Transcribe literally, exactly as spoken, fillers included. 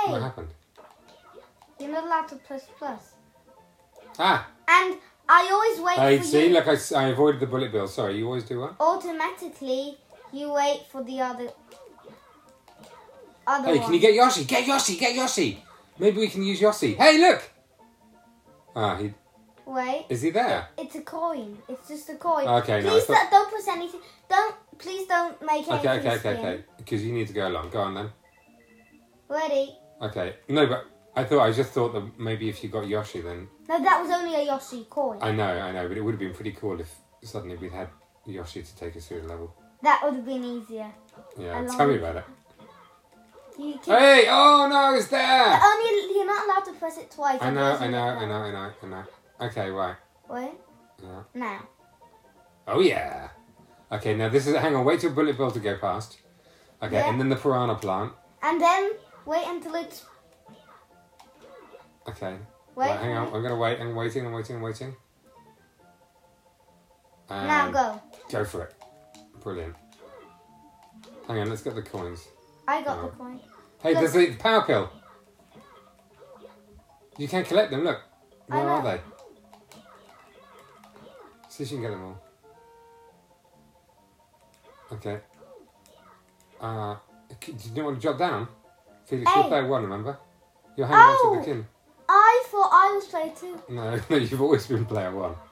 What happened? You're not allowed to press plus. Ah! And I always wait Hey, for see, you. look, I, I avoided the bullet bill. Sorry, you always do what? Automatically, you wait for the other... other Hey, one. can you get Yoshi? Get Yoshi, get Yoshi! Maybe we can use Yoshi. Hey, look! Ah, he... Wait. Is he there? It's a coin. It's just a coin. Okay, no, I Please thought- don't, don't press anything. Don't. Please don't make anything. Okay, okay, okay, spin. okay. Because you need to go along. Go on then. Ready? Okay. No, but I thought I just thought that maybe if you got Yoshi, then No, that was only a Yoshi coin. I know, I know, but it would have been pretty cool if suddenly we'd had Yoshi to take us through the level. That would have been easier. Yeah, I tell me love about it. You can, Hey! Oh no, it's there! only you're not allowed to press it twice. I know, otherwise I you know, get I know, I know, I know. Okay, right. Wait. Yeah. Now. Oh yeah. Okay, now this is. Hang on, wait till Bullet Bill to go past. Okay, Yeah. and then the piranha plant. And then wait until it's. Okay. Wait. Right, hang on, I'm gonna wait. I'm waiting. I'm waiting. I'm waiting. And Now go. Go for it. Brilliant. Hang on, let's get the coins. I got Oh. the coin. Hey, Look. there's the power pill. You can collect them. Look, I where are know. they? See if you can get them all. Okay. Uh, do you not want to jot down? Felix, you're Hey. player one, remember? You're hanging out Oh. to the kin. I thought I was player two. No, no, you've always been player one.